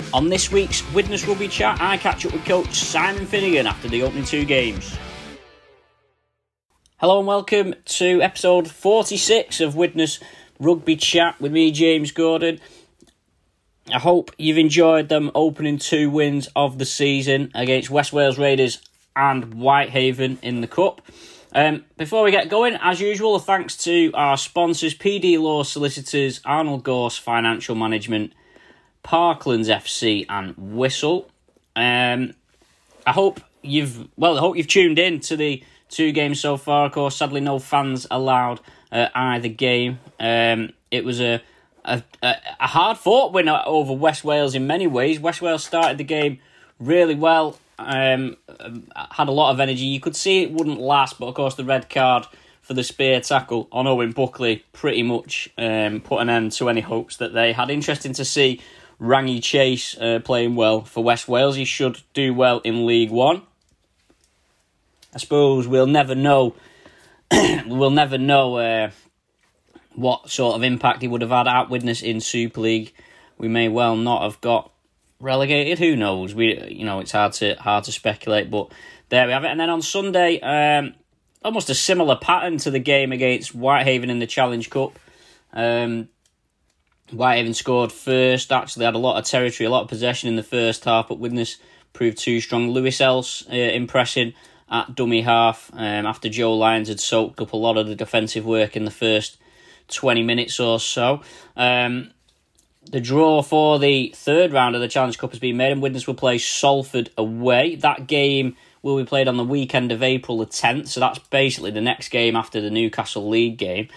On this week's Widnes Rugby Chat, I catch up with coach Simon Finnegan after the opening two games. Hello and welcome to episode 46 of Widnes Rugby Chat with me, James Gordon. I hope you've enjoyed them opening two wins of the season against West Wales Raiders and Whitehaven in the Cup. Before we get going, as usual, thanks to our sponsors, PD Law Solicitors, Arnold Gorse Financial Management, Parklands FC and Whistle. I hope you've tuned in to the two games so far. Of course, sadly, no fans allowed at either game. It was a hard-fought win over West Wales in many ways. West Wales started the game really well, had a lot of energy. You could see it wouldn't last, but of course the red card for the spear tackle on Owen Buckley pretty much put an end to any hopes that they had. Interesting to see Rangi Chase playing well for West Wales. He should do well in League One. I suppose we'll never know. What sort of impact he would have had at Widnes in Super League. We may well not have got relegated. Who knows? It's hard to speculate. But there we have it. And then on Sunday, almost a similar pattern to the game against Whitehaven in the Challenge Cup. Whitehaven scored first, actually had a lot of territory, a lot of possession in the first half, but Widnes proved too strong. Lewis Else impressing at dummy half after Joe Lyons had soaked up a lot of the defensive work in the first 20 minutes or so. The draw for the third round of the Challenge Cup has been made, and Widnes will play Salford away. That game will be played on the weekend of April the 10th, so that's basically the next game after the Newcastle League game.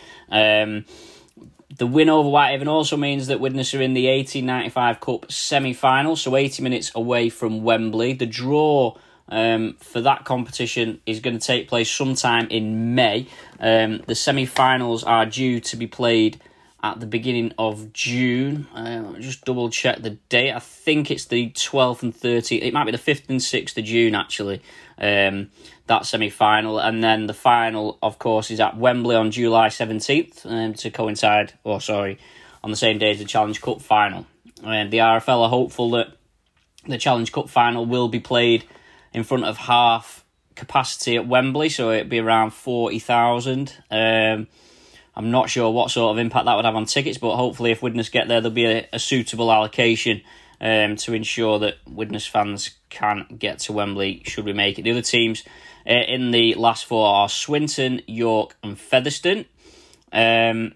The win over Whitehaven also means that Widnes are in the 1895 Cup semi-final, so 80 minutes away from Wembley. The draw for that competition is going to take place sometime in May. The semi-finals are due to be played at the beginning of June. Just double check the date. I think it's the 12th and 13th. It might be the 5th and 6th of June, actually, that semi-final. And then the final, of course, is at Wembley on July 17th to coincide, on the same day as the Challenge Cup final. The RFL are hopeful that the Challenge Cup final will be played in front of half capacity at Wembley, so it'd be around 40,000. I'm not sure what sort of impact that would have on tickets, but hopefully if Widnes get there, there'll be a suitable allocation to ensure that Widnes fans can get to Wembley should we make it. The other teams in the last four are Swinton, York and Featherstone. On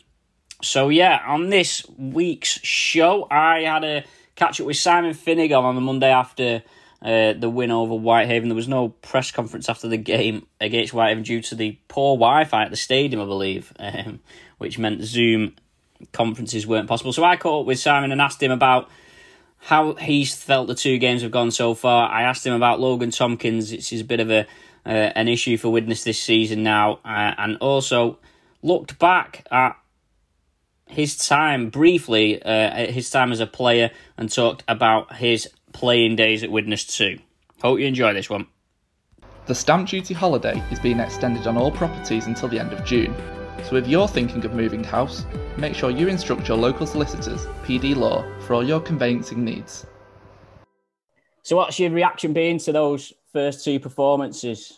this week's show, I had a catch-up with Simon Finnegan on the Monday after the win over Whitehaven. There was no press conference after the game against Whitehaven due to the poor Wi-Fi at the stadium, I believe, which meant Zoom conferences weren't possible. So I caught up with Simon and asked him about how he's felt the two games have gone so far. I asked him about Logan Tompkins. It's a bit of an issue for Widnes this season now, and also looked back at his time briefly, his time as a player, and talked about his playing days at Widnes too. Hope you enjoy this one. The stamp duty holiday is being extended on all properties until the end of June. So if you're thinking of moving house, make sure you instruct your local solicitors, PD Law, for all your conveyancing needs. So what's your reaction been to those first two performances?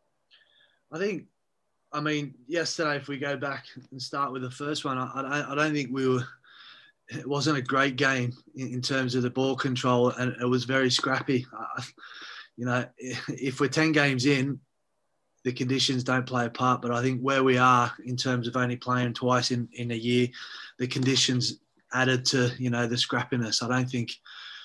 Yesterday, if we go back and start with the first one, I don't think it wasn't a great game in terms of the ball control, and it was very scrappy. If we're 10 games in, the conditions don't play a part, but I think where we are in terms of only playing twice in a year, the conditions added to, the scrappiness. I don't think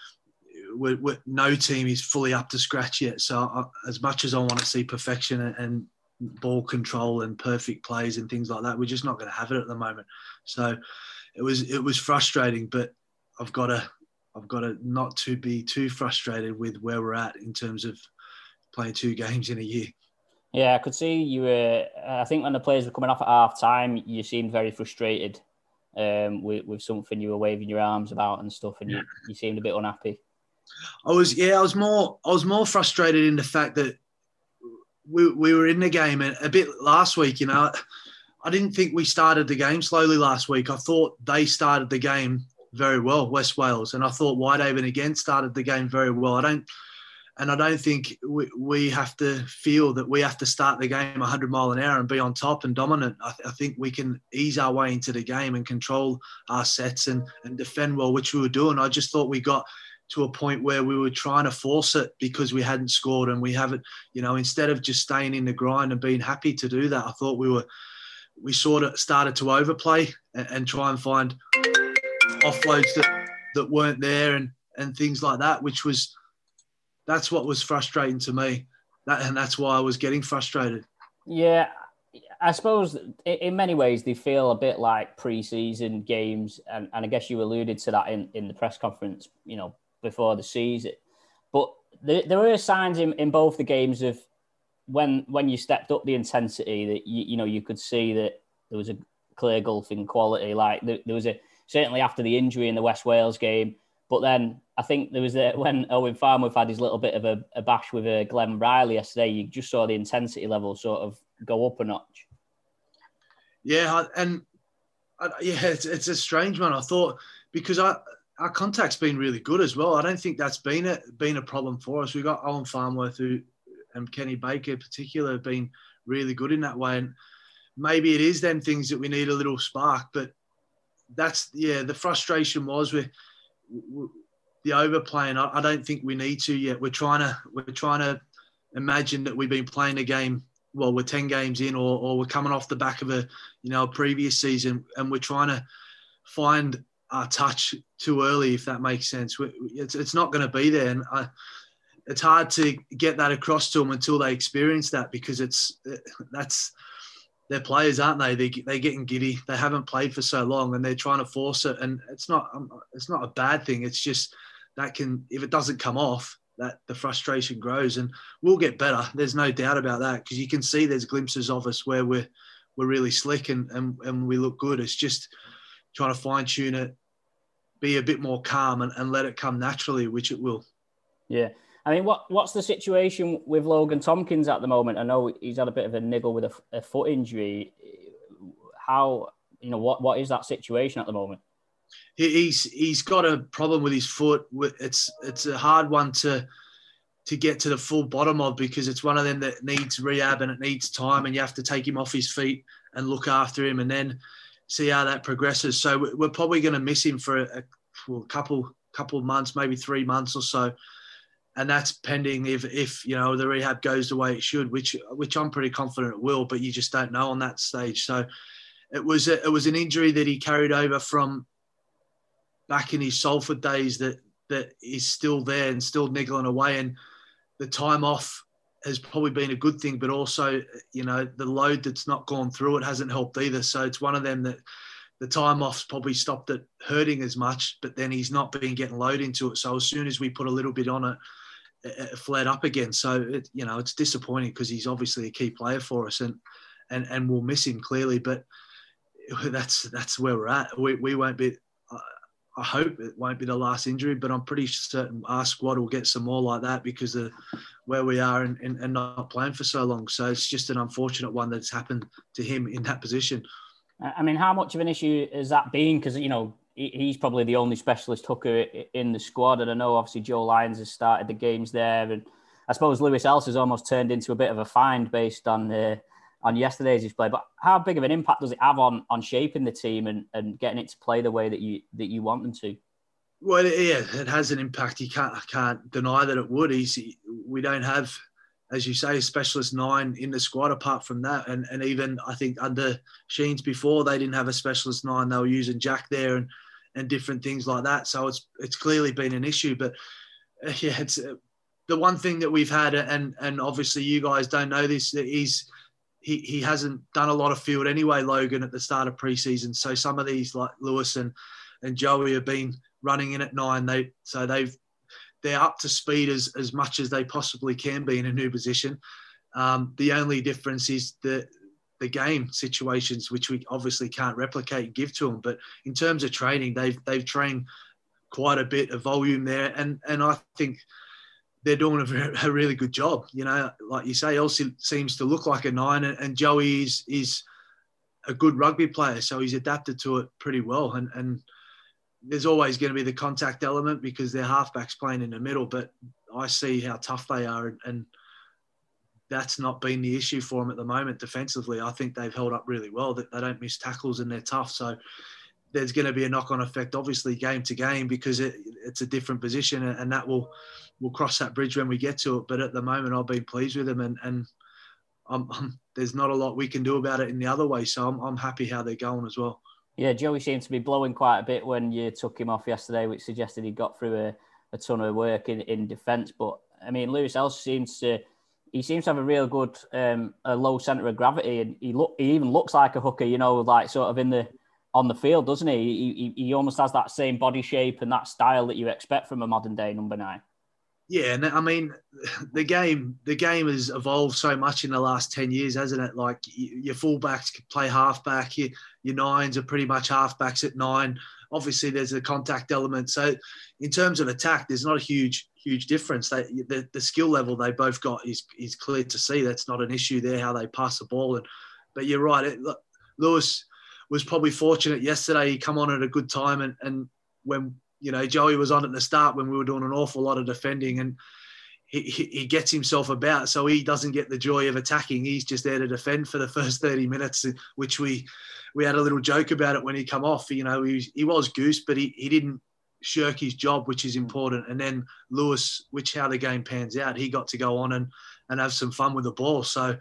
no team is fully up to scratch yet. So as much as I want to see perfection and ball control and perfect plays and things like that, we're just not going to have it at the moment. So it was frustrating, but I've got to not to be too frustrated with where we're at in terms of playing two games in a year. Yeah, I could see you were. I think when the players were coming off at half time, you seemed very frustrated with something. You were waving your arms about and stuff, and you seemed a bit unhappy. I was more frustrated in the fact that we were in the game and a bit last week. I didn't think we started the game slowly last week. I thought they started the game very well, West Wales, and I thought Whitehaven again started the game very well. I don't think we have to feel that we have to start the game 100 mile an hour and be on top and dominant. I think we can ease our way into the game and control our sets and defend well, which we were doing. I just thought we got to a point where we were trying to force it because we hadn't scored, and we haven't, instead of just staying in the grind and being happy to do that, I thought we sort of started to overplay and try and find offloads that weren't there and things like that, that's what was frustrating to me. And that's why I was getting frustrated. Yeah, I suppose in many ways they feel a bit like pre-season games, and I guess you alluded to that in the press conference, before the season. But there were signs in both the games of when you stepped up the intensity that you could see that there was a clear gulf in quality. Like there was certainly after the injury in the West Wales game, but then I think there was when Owen Farnworth had his little bit of a bash with Glenn Riley yesterday. You just saw the intensity level sort of go up a notch. Yeah, it's a strange one. I thought because our contact's been really good as well. I don't think that's been a problem for us. We've got Owen Farnworth and Kenny Baker in particular have been really good in that way. And maybe it is them things that we need a little spark. But the frustration was with the overplaying. I don't think we need to yet. We're trying to imagine that we've been playing a game. Well, we're 10 games in, or we're coming off the back of a previous season, and we're trying to find our touch too early, if that makes sense. It's not going to be there, and it's hard to get that across to them until they experience that, because they're players, aren't they? They're getting giddy. They haven't played for so long, and they're trying to force it. And it's not a bad thing. It's just that if it doesn't come off, that the frustration grows, and we'll get better. There's no doubt about that, because you can see there's glimpses of us where we're really slick and we look good. It's just trying to fine tune it, be a bit more calm and let it come naturally, which it will. Yeah. I mean, what's the situation with Logan Tompkins at the moment? I know he's had a bit of a niggle with a foot injury. How, what is that situation at the moment? He's got a problem with his foot. It's a hard one to get to the full bottom of, because it's one of them that needs rehab and it needs time, and you have to take him off his feet and look after him and then see how that progresses. So we're probably going to miss him for a couple of months, maybe 3 months or so. And that's pending if the rehab goes the way it should, which I'm pretty confident it will, but you just don't know on that stage. So it was an injury that he carried over from back in his Salford days that is still there and still niggling away. And the time off has probably been a good thing, but also, the load that's not gone through it hasn't helped either. So it's one of them that the time off's probably stopped it hurting as much, but then he's not been getting load into it. So as soon as we put a little bit on it, it flared up again. So it's disappointing, because he's obviously a key player for us, and we'll miss him clearly. But that's where we're at. We won't be. I hope it won't be the last injury, but I'm pretty certain our squad will get some more like that because of where we are and not playing for so long. So it's just an unfortunate one that's happened to him in that position. I mean, how much of an issue has that been? Because, he's probably the only specialist hooker in the squad. And I know, obviously, Joe Lyons has started the games there. And I suppose Lewis Ellis has almost turned into a bit of a find based on yesterday's display. But how big of an impact does it have on shaping the team and getting it to play the way that you want them to? Well, yeah, it has an impact. I can't deny that it would. We don't have, as you say, a specialist 9 in the squad apart from that. And even, I think, under Sheens before, they didn't have a specialist 9. They were using Jack there and different things like that. So it's clearly been an issue. But, yeah, it's the one thing that we've had, and obviously you guys don't know this, is he hasn't done a lot of field anyway, Logan, at the start of pre-season. So some of these, like Lewis and Joey, have been running in at 9. They're up to speed as much as they possibly can be in a new position. The only difference is the game situations, which we obviously can't replicate and give to them. But in terms of training, they've trained quite a bit of volume there, and I think they're doing a really good job. Like you say, Elsie seems to look like a 9, and Joey is a good rugby player, so he's adapted to it pretty well. And there's always going to be the contact element because their halfbacks playing in the middle, but I see how tough they are, and that's not been the issue for them at the moment defensively. I think they've held up really well. That they don't miss tackles and they're tough. So there's going to be a knock-on effect, obviously, game to game because it's a different position, and that we'll cross that bridge when we get to it. But at the moment, I've been pleased with them, and there's not a lot we can do about it in the other way. So I'm happy how they're going as well. Yeah, Joey seemed to be blowing quite a bit when you took him off yesterday, which suggested he got through a ton of work in defence. But I mean, Lewis Else seems to have a real good a low centre of gravity, and he even looks like a hooker, like sort of on the field, doesn't he? He almost has that same body shape and that style that you expect from a modern day number 9. Yeah, and I mean, the game has evolved so much in the last 10 years, hasn't it? Like your fullbacks play halfback, your 9s are pretty much halfbacks at 9. Obviously, there's a contact element. So in terms of attack, there's not a huge difference. The skill level they both got is clear to see. That's not an issue there, how they pass the ball. But you're right. Lewis was probably fortunate yesterday. He come on at a good time, and when Joey was on at the start when we were doing an awful lot of defending, and he gets himself about, so he doesn't get the joy of attacking. He's just there to defend for the first 30 minutes, which we had a little joke about it when he come off. He was goose, but he didn't shirk his job, which is important. And then Lewis, how the game pans out, he got to go on and have some fun with the ball. So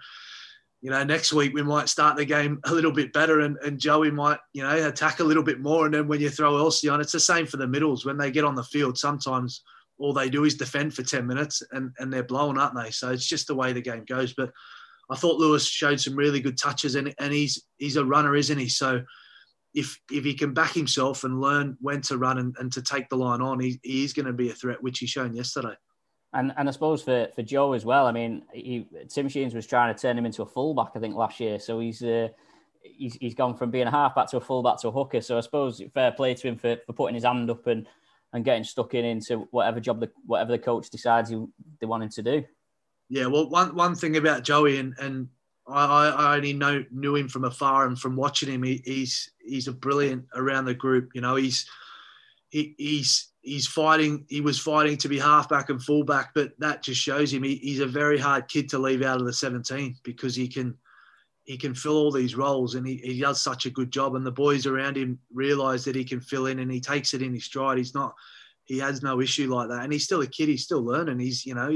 next week we might start the game a little bit better and Joey might, attack a little bit more. And then when you throw Elsie on, it's the same for the middles. When they get on the field, sometimes all they do is defend for 10 minutes and they're blown, aren't they? So it's just the way the game goes. But I thought Lewis showed some really good touches and he's a runner, isn't he? So if he can back himself and learn when to run and to take the line on, he is going to be a threat, which he shown yesterday. And I suppose for Joe as well, I mean, Tim Sheens was trying to turn him into a fullback, I think, last year. So he's gone from being a halfback to a fullback to a hooker. So I suppose fair play to him for putting his hand up and getting stuck into whatever job whatever the coach decides they want him to do. Yeah, well, one thing about Joey, and I only knew him from afar, and from watching him, he's a brilliant around the group. He's fighting. He was fighting to be halfback and fullback, but that just shows him he's a very hard kid to leave out of the 17 because he can fill all these roles and he does such a good job. And the boys around him realise that he can fill in and he takes it in his stride. He has no issue like that. And he's still a kid. He's still learning. He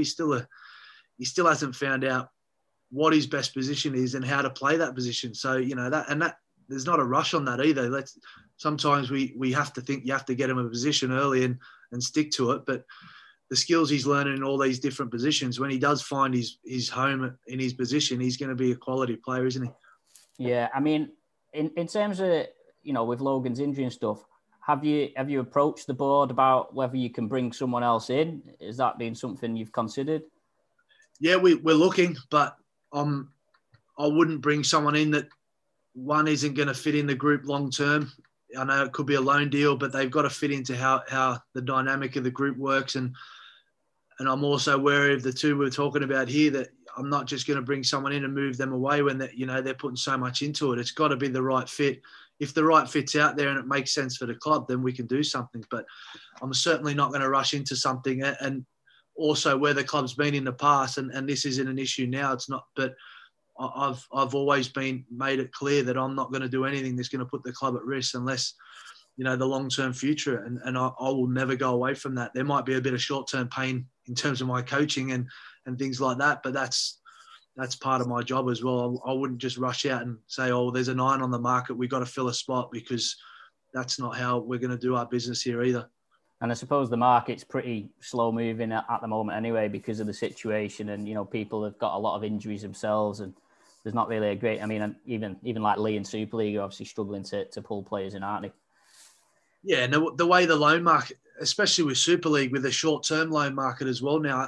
still hasn't found out what his best position is and how to play that position. So, that there's not a rush on that either. Sometimes we have to think you have to get him a position early and stick to it. But the skills he's learning in all these different positions, when he does find his home in his position, he's going to be a quality player, isn't he? Yeah, I mean, in terms of, with Logan's injury and stuff, have you approached the board about whether you can bring someone else in? Has that been something you've considered? Yeah, we're looking, but I wouldn't bring someone in that one isn't going to fit in the group long term. I know it could be a loan deal, but they've got to fit into how the dynamic of the group works. And I'm also wary of the two we're talking about here, that I'm not just going to bring someone in and move them away when they're putting so much into it. It's got to be the right fit. If the right fit's out there and it makes sense for the club, then we can do something. But I'm certainly not going to rush into something. And also where the club's been in the past, and this isn't an issue now, it's not, but I've always made it clear that I'm not going to do anything that's going to put the club at risk unless, the long-term future. And I will never go away from that. There might be a bit of short-term pain in terms of my coaching and things like that, but that's part of my job as well. I wouldn't just rush out and say, oh, there's a 9 on the market, we've got to fill a spot, because that's not how we're going to do our business here either. And I suppose the market's pretty slow moving at the moment anyway because of the situation, and people have got a lot of injuries themselves, and there's not really a great. I mean, even like Lee in Super League are obviously struggling to pull players in, aren't they? Yeah, and the way the loan market, especially with Super League, with the short-term loan market as well now,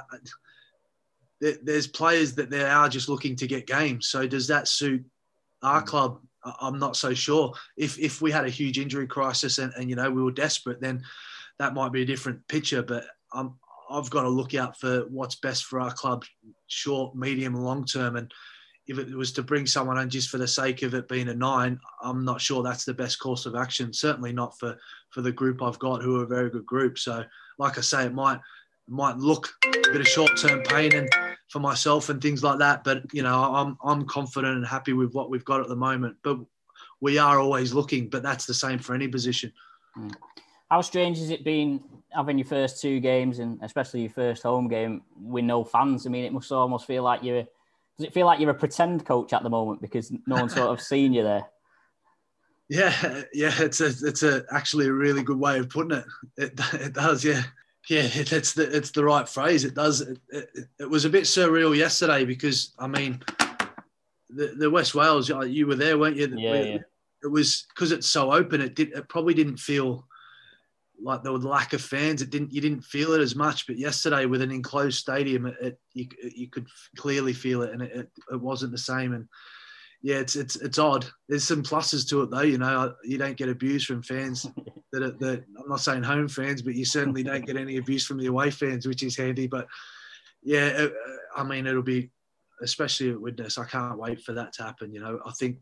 there's players that they are just looking to get games. So does that suit our club? I'm not so sure. If we had a huge injury crisis and we were desperate, then that might be a different picture. But I've got to look out for what's best for our club, short, medium, and long term. And if it was to bring someone in just for the sake of it being a 9, I'm not sure that's the best course of action. Certainly not for the group I've got, who are a very good group. So, like I say, it might look a bit of short-term pain and for myself and things like that. But, I'm confident and happy with what we've got at the moment. But we are always looking, but that's the same for any position. How strange has it been having your first 2 games, and especially your first home game, with no fans? I mean, it must almost feel like does it feel like you're a pretend coach at the moment because no one's sort of seen you there? Yeah, it's actually a really good way of putting it. It does, yeah. Yeah, it's the right phrase. It does. It was a bit surreal yesterday because, I mean, the West Wales, you were there, weren't you? Yeah. It was because it's so open. It probably didn't feel like there was lack of fans. You didn't feel it as much. But yesterday, with an enclosed stadium, you could clearly feel it, and it wasn't the same. And yeah, it's odd. There's some pluses to it though. You don't get abuse from fans. that I'm not saying home fans, but you certainly don't get any abuse from the away fans, which is handy. But yeah, I mean, it'll be, especially at Widnes, I can't wait for that to happen. I think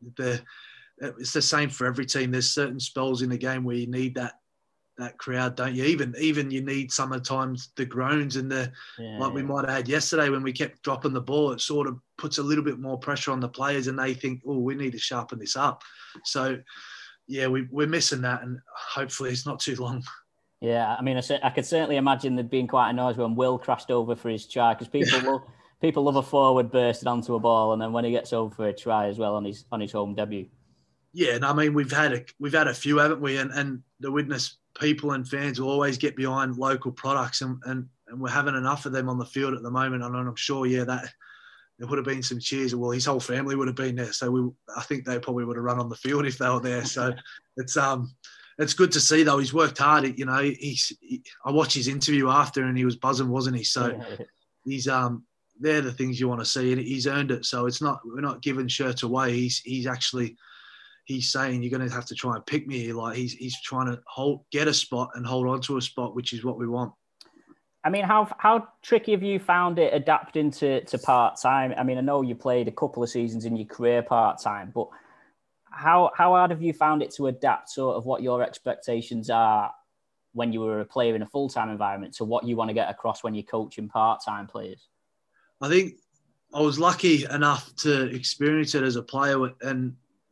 it's the same for every team. There's certain spells in the game where you need that crowd, don't you? Even you need sometimes the groans and we might have had yesterday when we kept dropping the ball. It sort of puts a little bit more pressure on the players, and they think, oh, we need to sharpen this up. So yeah, we're missing that, and hopefully it's not too long. Yeah, I mean, I could certainly imagine there being quite a noise when Will crashed over for his try, because people love a forward bursting onto a ball, and then when he gets over for a try as well on his home debut. Yeah, and I mean, we've had a few, haven't we? And the Widnes people and fans will always get behind local products, and we're having enough of them on the field at the moment. And I'm sure, that there would have been some cheers. Well, his whole family would have been there, so I think they probably would have run on the field if they were there. So it's good to see though. He's worked hard. I watched his interview after, and he was buzzing, wasn't he? So he's they're the things you want to see, and he's earned it. So we're not giving shirts away. He's saying you're going to have to try and pick me here. Like he's trying to get a spot and hold on to a spot, which is what we want. I mean, how tricky have you found it adapting to part-time? I mean, I know you played a couple of seasons in your career part-time, but how hard have you found it to adapt sort of what your expectations are when you were a player in a full-time environment to what you want to get across when you're coaching part-time players? I think I was lucky enough to experience it as a player, and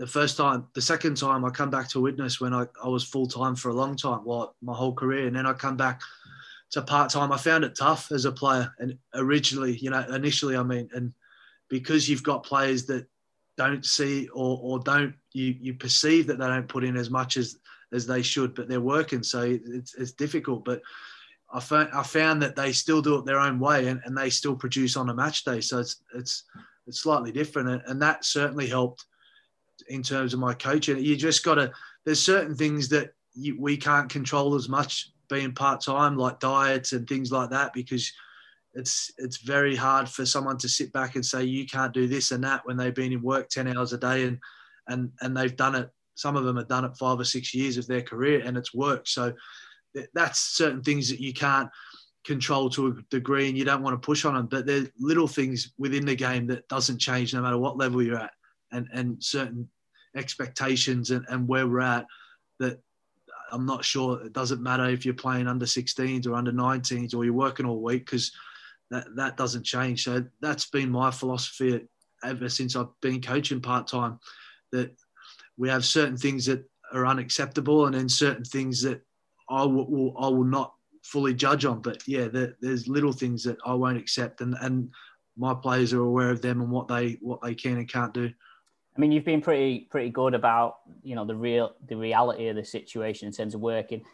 the second time I come back to Widnes when I was full-time for a long time, my whole career. And then I come back to part-time. I found it tough as a player. And initially, I mean, and because you've got players that don't see or don't, you perceive that they don't put in as much as they should, but they're working. So it's difficult. But I found that they still do it their own way, and they still produce on a match day. So it's slightly different. And that certainly helped in terms of my coaching. You just got to, there's certain things that we can't control as much being part-time, like diets and things like that, because it's very hard for someone to sit back and say, you can't do this and that when they've been in work 10 hours a day and they've done it. Some of them have done it 5 or 6 years of their career and it's worked. So that's certain things that you can't control to a degree and you don't want to push on them, but there's little things within the game that doesn't change no matter what level you're at. And certain expectations and where we're at, that I'm not sure it doesn't matter if you're playing under 16s or under 19s or you're working all week, because that doesn't change. So that's been my philosophy ever since I've been coaching part-time, that we have certain things that are unacceptable and then certain things that I will not fully judge on. But yeah, there's little things that I won't accept, and my players are aware of them and what they can and can't do. I mean, you've been pretty good about, the reality of the situation in terms of working.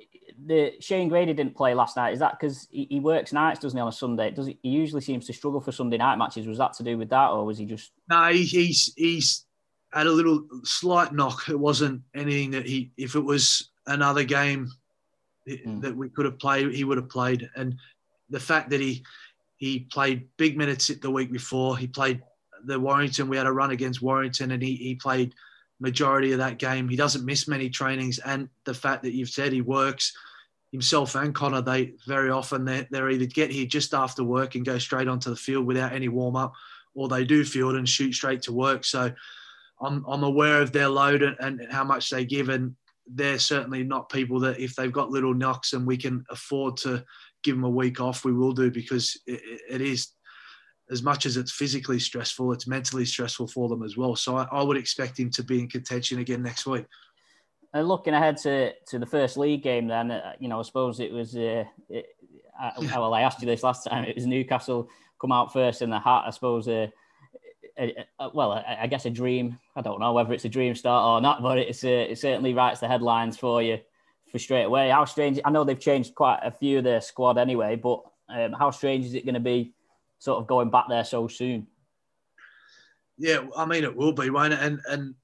Shane Grady didn't play last night. Is that because he works nights, doesn't he, on a Sunday? He usually seems to struggle for Sunday night matches. Was that to do with that, or was he just? No, he's had a little slight knock. It wasn't anything that if it was another game that we could have played, he would have played. And the fact that he played big minutes the week before, he played the Warrington, we had a run against Warrington and he played majority of that game. He doesn't miss many trainings. And the fact that you've said he works, himself and Connor, they very often they're either get here just after work and go straight onto the field without any warm-up, or they do field and shoot straight to work. So I'm aware of their load and how much they give, and they're certainly not people that if they've got little knocks and we can afford to give them a week off, we will do, because it is, as much as it's physically stressful, it's mentally stressful for them as well. So I would expect him to be in contention again next week. And looking ahead to the first league game then, I suppose it was, I asked you this last time, it was Newcastle come out first in the hat, I suppose, I guess a dream. I don't know whether it's a dream start or not, but it certainly writes the headlines for you for straight away. How strange, I know they've changed quite a few of their squad anyway, but how strange is it going to be sort of going back there so soon? Yeah, I mean, it will be, won't it? And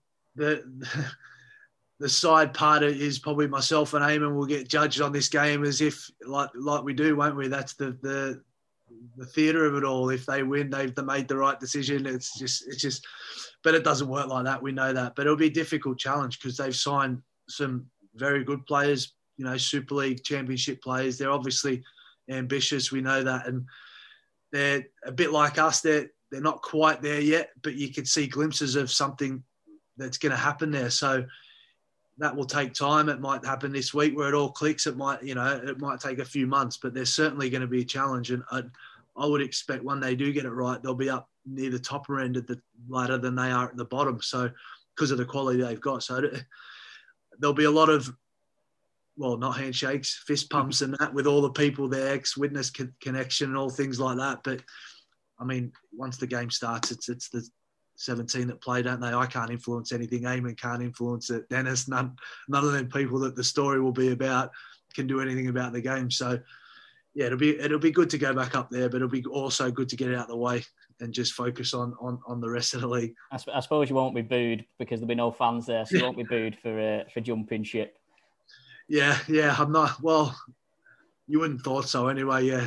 the side part is probably myself and Eamon will get judged on this game as if like we do, won't we? That's the theatre of it all. If they win, they've made the right decision. It's just, but it doesn't work like that. We know that. But it'll be a difficult challenge because they've signed some very good players, Super League Championship players. They're obviously ambitious. We know that. And they're a bit like us. They're not quite there yet, but you can see glimpses of something that's going to happen there. So that will take time. It might happen this week where it all clicks. It might, it might take a few months, but there's certainly going to be a challenge. And I would expect when they do get it right, they'll be up near the topper end of the ladder than they are at the bottom. So because of the quality they've got. So there'll be a lot of, well, not handshakes, fist pumps and that with all the people there, ex-witness connection and all things like that. But I mean, once the game starts, it's the 17 that play, don't they? I can't influence anything. Eamon can't influence it. Dennis, none of them people that the story will be about can do anything about the game. So, yeah, it'll be good to go back up there, but it'll be also good to get it out of the way and just focus on the rest of the league. I suppose you won't be booed because there'll be no fans there, so you won't be booed for jumping ship. Yeah, I'm not. Well, you wouldn't thought so anyway. Yeah,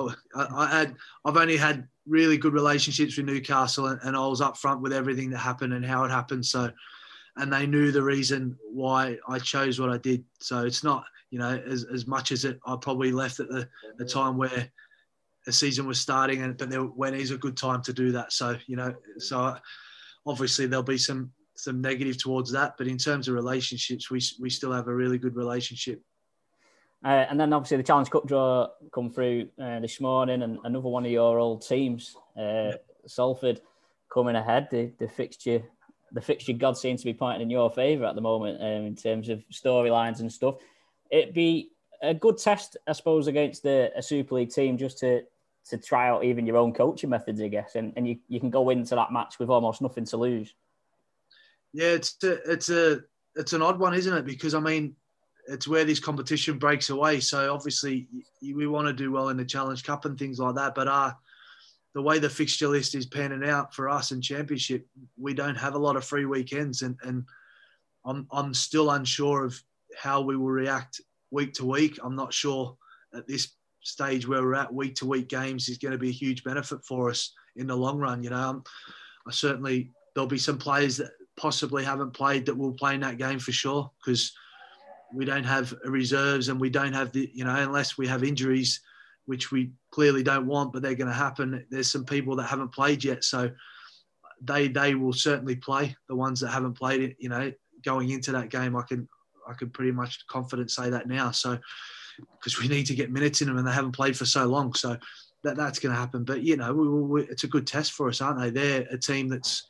I've only had really good relationships with Newcastle, and I was up front with everything that happened and how it happened. So, and they knew the reason why I chose what I did. So it's not, as much as I probably left at the time where the season was starting, but when is a good time to do that. So, so obviously there'll be some negative towards that, but in terms of relationships, we still have a really good relationship. And then obviously the Challenge Cup draw come through this morning, and another one of your old teams, Salford, coming ahead. The fixture God seems to be pointing in your favour at the moment in terms of storylines and stuff. It'd be a good test, I suppose, against a Super League team just to try out even your own coaching methods, I guess, and you can go into that match with almost nothing to lose. Yeah, it's an odd one, isn't it? Because I mean, it's where this competition breaks away. So obviously we want to do well in the Challenge Cup and things like that. But the way the fixture list is panning out for us in Championship, we don't have a lot of free weekends. And I'm still unsure of how we will react week to week. I'm not sure at this stage where we're at. Week to week games is going to be a huge benefit for us in the long run. I certainly, there'll be some players that possibly haven't played that will play in that game for sure, because we don't have reserves and we don't have unless we have injuries, which we clearly don't want, but they're going to happen. There's some people that haven't played yet. So they will certainly play. The ones that haven't played it, going into that game, I can pretty much confident say that now. So, because we need to get minutes in them and they haven't played for so long. So that's going to happen. But, it's a good test for us, aren't they? They're a team that's,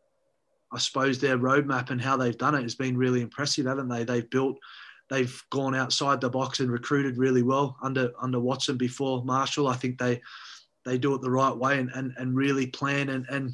I suppose their roadmap and how they've done it has been really impressive, haven't they? They've gone outside the box and recruited really well under Watson before Marshall. I think they do it the right way and really plan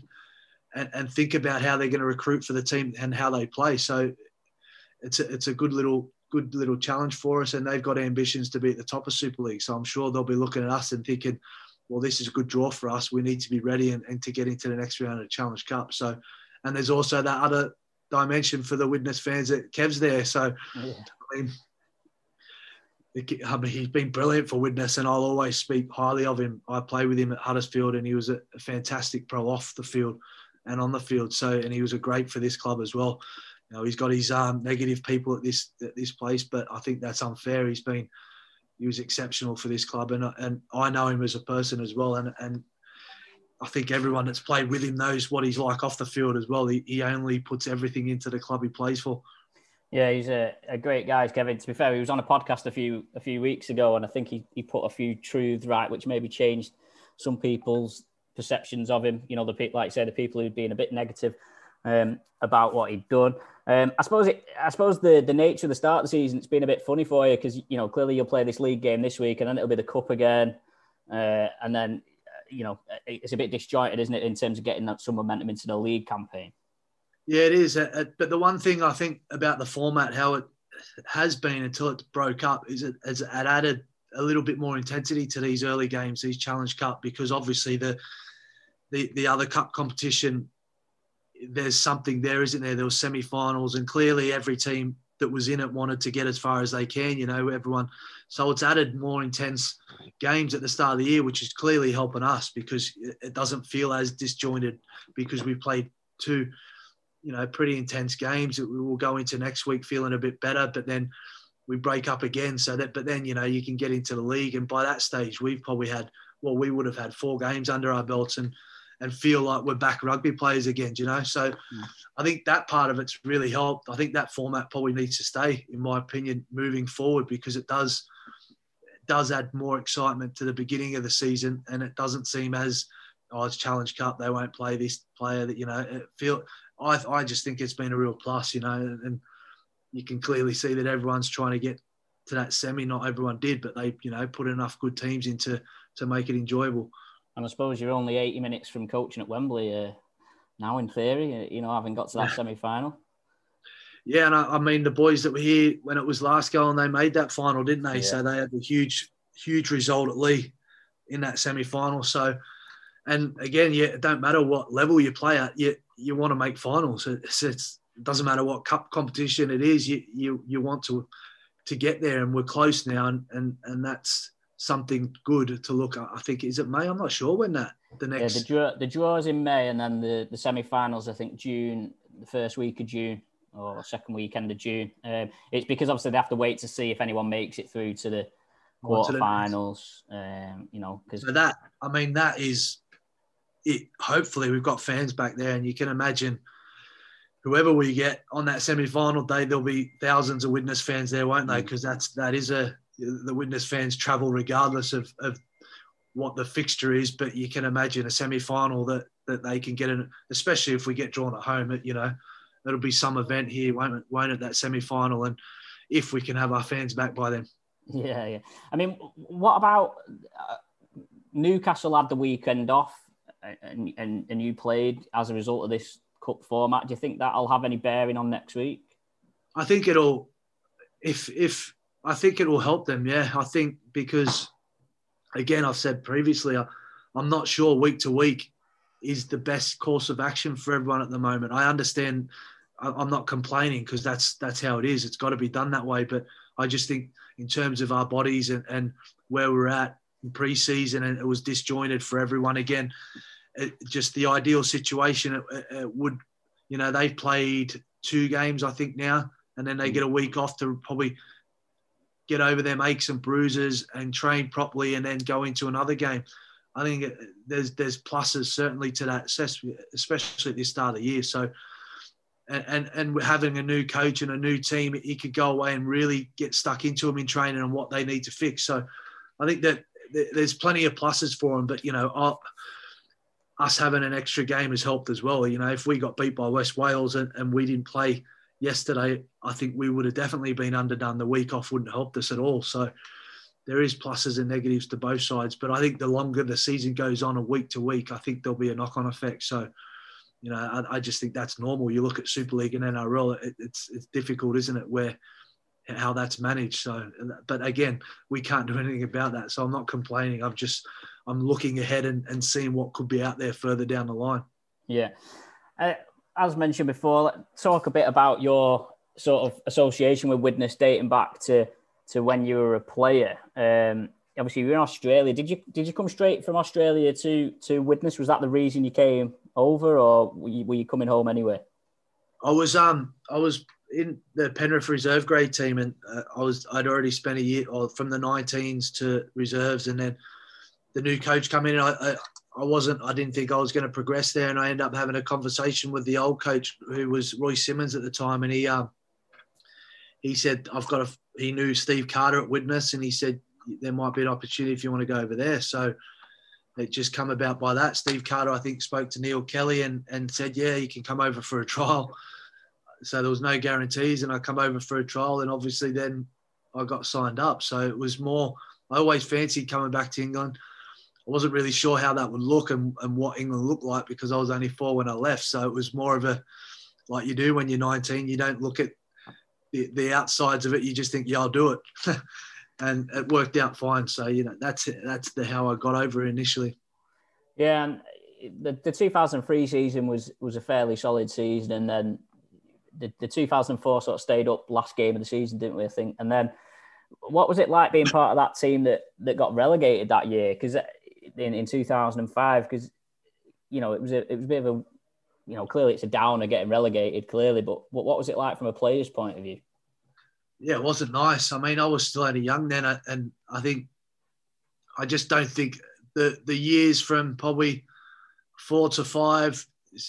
and think about how they're going to recruit for the team and how they play. So it's a good little challenge for us, and they've got ambitions to be at the top of Super League. So I'm sure they'll be looking at us and thinking, well, this is a good draw for us. We need to be ready and to get into the next round of the Challenge Cup. So, and there's also that other dimension for the Widnes fans that Kev's there. So, yeah. I mean, he's been brilliant for Widnes, and I'll always speak highly of him. I played with him at Huddersfield, and he was a fantastic pro off the field and on the field. So, and he was a great for this club as well. He's got his negative people at this place, but I think that's unfair. He was exceptional for this club, and I know him as a person as well. And I think everyone that's played with him knows what he's like off the field as well. He only puts everything into the club he plays for. Yeah, he's a great guy, Kevin. To be fair, he was on a podcast a few weeks ago, and I think he put a few truths right, which maybe changed some people's perceptions of him. You know, the people, like I say, the people who'd been a bit negative about what he'd done. I suppose the nature of the start of the season, it's been a bit funny for you because, you know, clearly you'll play this league game this week and then it'll be the cup again. And then, you know, it's a bit disjointed, isn't it, in terms of getting some momentum into the league campaign? Yeah, it is. But the one thing I think about the format, how it has been until it broke up, is it added a little bit more intensity to these early games, these Challenge Cup, because obviously the other cup competition, there's something there, isn't there? There were semi-finals, and clearly every team that was in it wanted to get as far as they can, you know, everyone. So it's added more intense games at the start of the year, which is clearly helping us because it doesn't feel as disjointed because we played two, you know, pretty intense games that we will go into next week feeling a bit better, but then we break up again. But then, you know, you can get into the league. And by that stage, we've probably had, we would have had 4 games under our belts and feel like we're back rugby players again, you know? So I think that part of it's really helped. I think that format probably needs to stay, in my opinion, moving forward, because it does add more excitement to the beginning of the season. And it doesn't seem as, it's Challenge Cup, they won't play this player that, you know, I just think it's been a real plus, you know, and you can clearly see that everyone's trying to get to that semi. Not everyone did, but they, you know, put enough good teams into to make it enjoyable. And I suppose you're only 80 minutes from coaching at Wembley now, in theory, you know, having got to that semi-final. Yeah, and I mean, the boys that were here when it was last go, and they made that final, didn't they? Yeah. So they had the huge result at Lee in that semi-final. So, and again, it don't matter what level you play at, you want to make finals. It doesn't matter what cup competition it is. You want to get there, and we're close now, and that's something good to look at. I think, is it May? I'm not sure when the next. Yeah, the draw is in May, and then the semi-finals, I think June, the first week of June or second weekend of June. It's because obviously they have to wait to see if anyone makes it through to the quarterfinals. You know, because that is it. Hopefully, we've got fans back there, and you can imagine whoever we get on that semi-final day, there'll be thousands of Widnes fans there, won't they? Because the Widnes fans travel regardless of what the fixture is, but you can imagine a semi-final that they can get in, especially if we get drawn at home. You know, it'll be some event here, won't it, that semi-final, and if we can have our fans back by then. Yeah. I mean, what about Newcastle had the weekend off, and you played as a result of this cup format. Do you think that'll have any bearing on next week? I think it'll, I think it will help them. Yeah, I think because, again, I've said previously, I'm not sure week to week is the best course of action for everyone at the moment. I understand. I'm not complaining because that's how it is. It's got to be done that way. But I just think in terms of our bodies and where we're at in pre-season, and it was disjointed for everyone again. Just the ideal situation, it would, you know, they've played 2 games, I think, now, and then they get a week off to probably get over them aches and bruises and train properly and then go into another game. I think there's pluses certainly to that, especially at this start of the year. So, and having a new coach and a new team, he could go away and really get stuck into them in training and what they need to fix. So I think that there's plenty of pluses for them, but, you know, us having an extra game has helped as well. You know, if we got beat by West Wales and we didn't play yesterday, I think we would have definitely been underdone. The week off wouldn't have helped us at all. So there is pluses and negatives to both sides. But I think the longer the season goes on, a week to week, I think there'll be a knock-on effect. So, you know, I just think that's normal. You look at Super League and NRL, it's difficult, isn't it, how that's managed. So, but again, we can't do anything about that. So I'm not complaining. I'm looking ahead and seeing what could be out there further down the line. Yeah. As mentioned before, let's talk a bit about your sort of association with Widnes dating back to when you were a player. Obviously, you were in Australia. Did you come straight from Australia to Widnes? Was that the reason you came over, or were you coming home anyway? I was in the Penrith reserve grade team, and I'd already spent a year from the 19s to reserves, and then the new coach come in. And I didn't think I was going to progress there, and I ended up having a conversation with the old coach, who was Roy Simmons at the time, and he said he knew Steve Carter at Widnes, and he said there might be an opportunity if you want to go over there. So it just come about by that. Steve Carter, I think, spoke to Neil Kelly and said, yeah, you can come over for a trial. So there was no guarantees, and I come over for a trial, and obviously then I got signed up. So it was more, I always fancied coming back to England. I wasn't really sure how that would look and what England looked like, because I was only 4 when I left. So it was more of a, like you do when you're 19, you don't look at the outsides of it. You just think, yeah, I'll do it. And it worked out fine. So, that's how I got over it initially. Yeah, and the 2003 season was a fairly solid season. And then the 2004 sort of stayed up last game of the season, didn't we, I think? And then what was it like being part of that team that got relegated that year? Because in 2005, because, it was a bit of a, clearly it's a downer getting relegated, clearly, but what was it like from a player's point of view? Yeah, it wasn't nice. I mean, I was still only young then, and I just don't think the years from probably 4 to 5,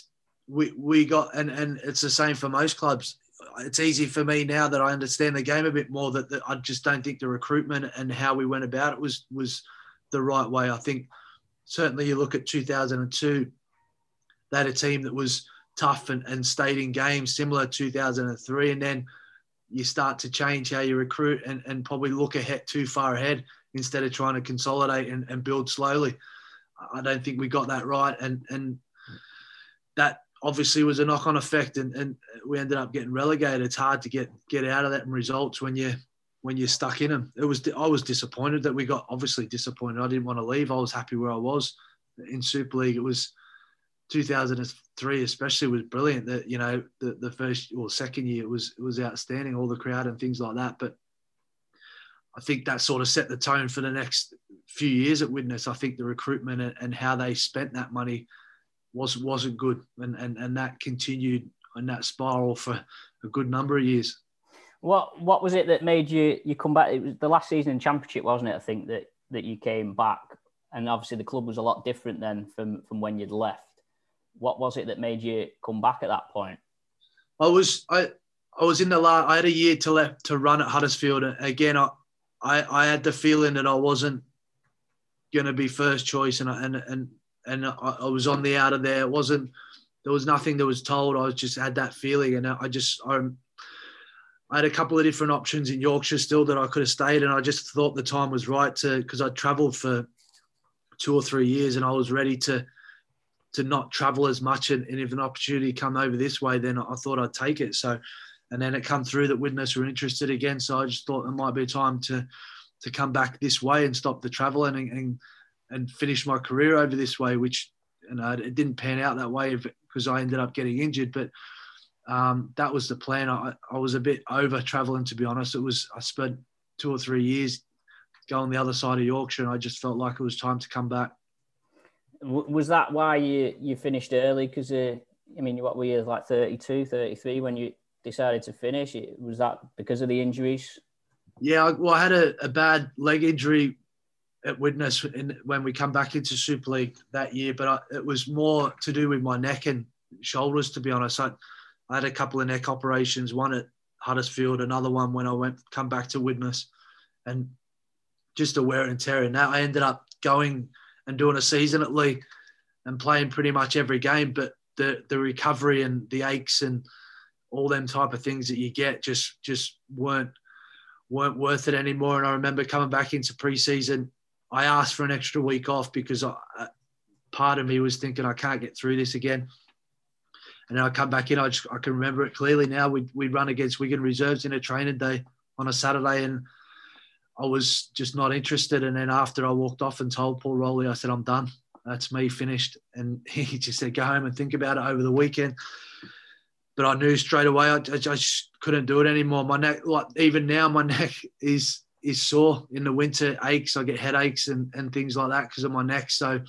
we got, and it's the same for most clubs. It's easy for me now that I understand the game a bit more that I just don't think the recruitment and how we went about it was the right way. I think certainly you look at 2002, they had a team that was tough and stayed in games, similar to 2003, and then you start to change how you recruit and probably look ahead too far ahead instead of trying to consolidate and build slowly. I don't think we got that right, and that obviously was a knock-on effect, and we ended up getting relegated. It's hard to get out of that in results when you're stuck in them. I was disappointed that we got, obviously disappointed. I didn't want to leave. I was happy where I was in Super League. It was 2003 especially was brilliant. That the first or second year it was outstanding, all the crowd and things like that. But I think that sort of set the tone for the next few years at Widnes. I think the recruitment and how they spent that money wasn't good, and that continued in that spiral for a good number of years. What was it that made you come back? It was the last season in Championship, wasn't it? I think that you came back, and obviously the club was a lot different then from when you'd left. What was it that made you come back at that point? I was in the last. I had a year to run at Huddersfield. Again, I had the feeling that I wasn't going to be first choice, and I was on the out of there. There was nothing that was told. I just had that feeling, and I had a couple of different options in Yorkshire still that I could have stayed, and I just thought the time was right because I'd travelled for 2 or 3 years, and I was ready to not travel as much. And if an opportunity come over this way, then I thought I'd take it. So, and then it come through that Widnes were interested again. So I just thought it might be time to come back this way and stop the traveling and finish my career over this way, which, it didn't pan out that way because I ended up getting injured. But that was the plan. I was a bit over traveling, to be honest. I spent 2 or 3 years going the other side of Yorkshire, and I just felt like it was time to come back. Was that why you finished early? Because, what were you, like 32, 33 when you decided to finish? Was that because of the injuries? Yeah, I had a bad leg injury at Widnes when we come back into Super League that year, but it was more to do with my neck and shoulders, to be honest. I had a couple of neck operations, one at Huddersfield, another one when I come back to Widnes, and just a wear and tear. And now I ended up going and doing a season at League and playing pretty much every game, but the recovery and the aches and all them type of things that you get just weren't worth it anymore. And I remember coming back into pre-season, I asked for an extra week off because part of me was thinking I can't get through this again. And then I come back in, I can remember it clearly now. We'd run against Wigan Reserves in a training day on a Saturday, and I was just not interested. And then after I walked off and told Paul Rowley, I said, I'm done. That's me, finished. And he just said, go home and think about it over the weekend. But I knew straight away I just couldn't do it anymore. My neck, like even now, my neck is sore in the winter, aches. I get headaches and things like that because of my neck. So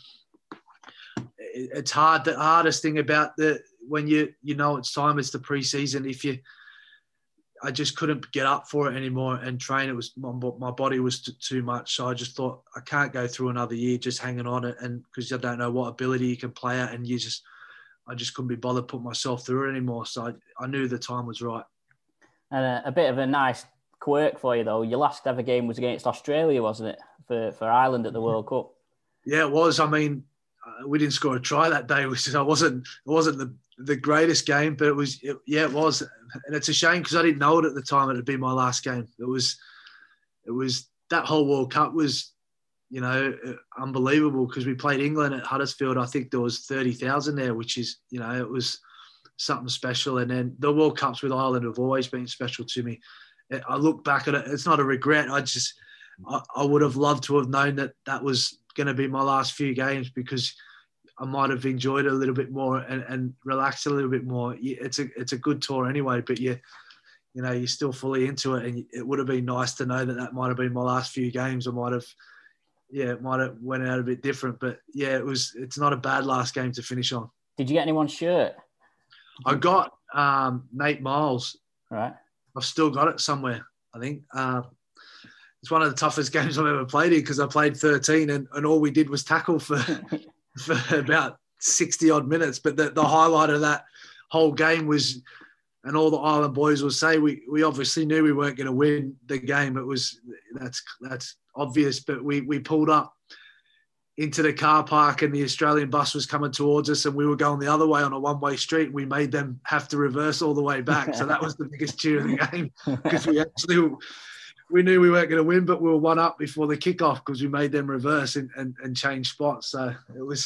it's hard. The hardest thing about when you know it's time is the pre-season. I just couldn't get up for it anymore and train. It was my body was too much. So I just thought I can't go through another year just hanging on it, and because I don't know what ability you can play at, and I just couldn't be bothered putting myself through it anymore. So I knew the time was right. And a bit of a nice quirk for you though. Your last ever game was against Australia, wasn't it, for Ireland at the World Cup? Yeah, it was. I mean, we didn't score a try that day, which it wasn't the greatest game, but it was. It was, and it's a shame because I didn't know it at the time. It'd be my last game. It was that whole World Cup was, unbelievable because we played England at Huddersfield. I think there was 30,000 there, which is, it was something special. And then the World Cups with Ireland have always been special to me. I look back at it. It's not a regret. I would have loved to have known that was going to be my last few games because I might have enjoyed it a little bit more and relaxed a little bit more. It's a good tour anyway, but you're still fully into it, and it would have been nice to know that might have been my last few games. It might have went out a bit different, but yeah, it's not a bad last game to finish on. Did you get anyone's shirt? I got Nate Miles. Right. I've still got it somewhere, I think. It's one of the toughest games I've ever played in because I played 13 and all we did was tackle for about 60 odd minutes. But the highlight of that whole game was, and all the Ireland boys will say, we obviously knew we weren't going to win the game. That's obvious, but we pulled up into the car park and the Australian bus was coming towards us and we were going the other way on a one-way street. We made them have to reverse all the way back. So that was the biggest cheer of the game because we knew we weren't going to win, but we were one up before the kickoff because we made them reverse and change spots. So it was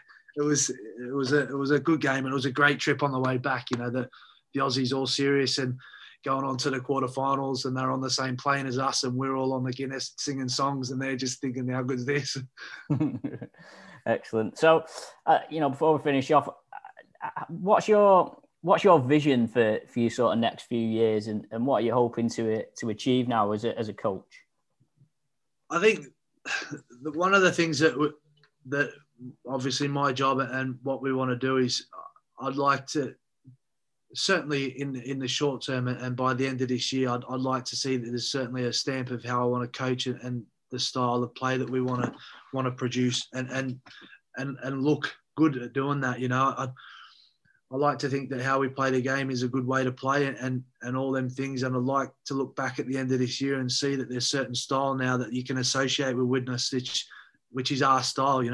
a good game, and it was a great trip on the way back. The Aussies all serious and going on to the quarterfinals, and they're on the same plane as us, and we're all on the Guinness singing songs, and they're just thinking, how good is this? Excellent. So, before we finish off, what's your vision for your sort of next few years, and what are you hoping to achieve now as a coach? I think one of the things that obviously my job and what we want to do is I'd like to, certainly in the short term and by the end of this year, I'd like to see that there's certainly a stamp of how I want to coach and the style of play that we want to produce and look good at doing that. I like to think that how we play the game is a good way to play and all them things. And I'd like to look back at the end of this year and see that there's certain style now that you can associate with Widnes, which is our style.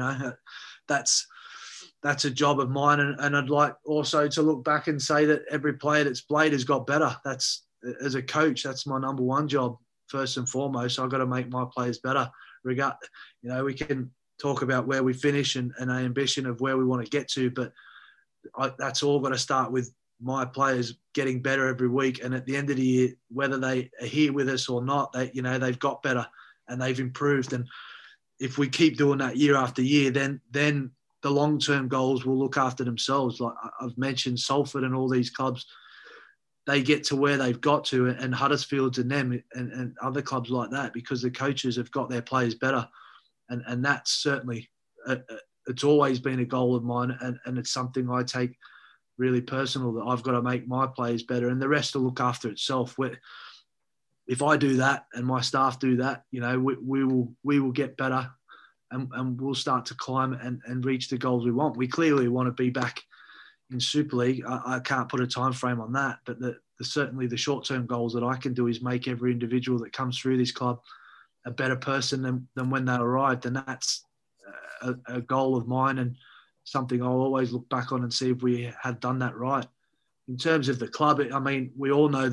That's a job of mine. And I'd like also to look back and say that every player that's played has got better. That's, as a coach, that's my number one job, first and foremost. So I've got to make my players better. We can talk about where we finish and our ambition of where we want to get to, but that's all got to start with my players getting better every week. And at the end of the year, whether they are here with us or not, they've got better and they've improved. And if we keep doing that year after year, then the long-term goals will look after themselves. Like I've mentioned, Salford and all these clubs, they get to where they've got to, and Huddersfield and them and other clubs like that, because the coaches have got their players better. And that's certainly it's always been a goal of mine, and it's something I take really personal, that I've got to make my players better, and the rest will look after itself. If I do that and my staff do that, we will get better, and we'll start to climb and reach the goals we want. We clearly want to be back in Super League. I can't put a time frame on that, but certainly the short-term goals that I can do is make every individual that comes through this club a better person than when they arrived, and that's a goal of mine and something I'll always look back on and see if we had done that right. In terms of the club, I mean, we all know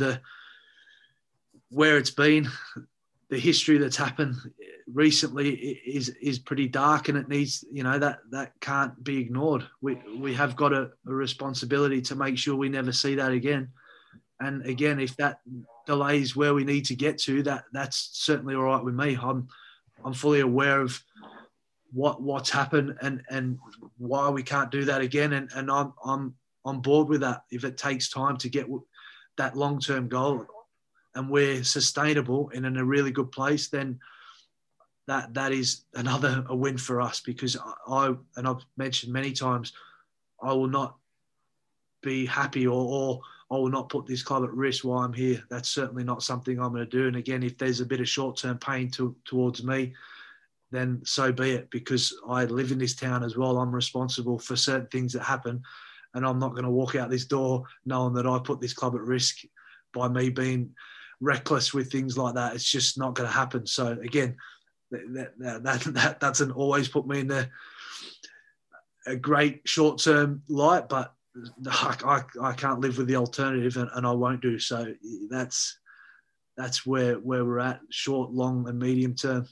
where it's been, the history that's happened recently is pretty dark, and it needs, that can't be ignored. We have got a responsibility to make sure we never see that again. And again, if that delays where we need to get to, that's certainly all right with me. I'm fully aware of what's happened and why we can't do that again. And I'm on board with that. If it takes time to get that long-term goal and we're sustainable and in a really good place, then that is a win for us, because I've mentioned many times, I will not be happy or I will not put this club at risk while I'm here. That's certainly not something I'm going to do. And again, if there's a bit of short-term pain towards me, then so be it, because I live in this town as well. I'm responsible for certain things that happen, and I'm not going to walk out this door knowing that I put this club at risk by me being reckless with things like that. It's just not going to happen. So again, that doesn't always put me in a great short-term light, but I can't live with the alternative, and I won't do. So that's where we're at, short, long, and medium term.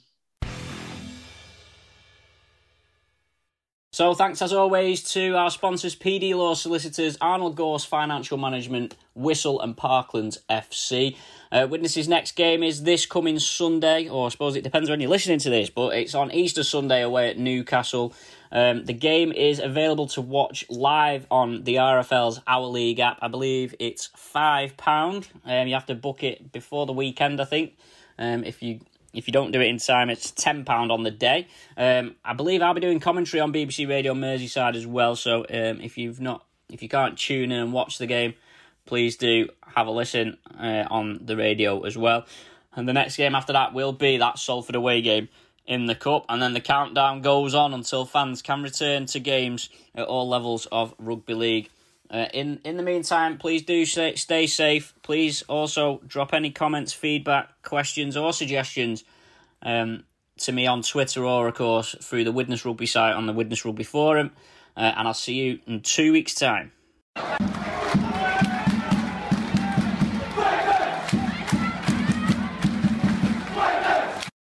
So thanks as always to our sponsors, PD Law Solicitors, Arnold Gorse Financial Management, Whistle and Parklands FC. Widnes's next game is this coming Sunday, or I suppose it depends when you're listening to this, but it's on Easter Sunday away at Newcastle. The game is available to watch live on the RFL's Our League app. I believe it's £5. You have to book it before the weekend, I think. If you don't do it in time, it's £10 on the day. I believe I'll be doing commentary on BBC Radio Merseyside as well. So if you can't tune in and watch the game, please do have a listen on the radio as well. And the next game after that will be that Salford away game in the Cup. And then the countdown goes on until fans can return to games at all levels of rugby league. In the meantime, please do stay safe. Please also drop any comments, feedback, questions or suggestions to me on Twitter, or of course through the Widnes Rugby site on the Widnes Rugby Forum. And I'll see you in 2 weeks' time.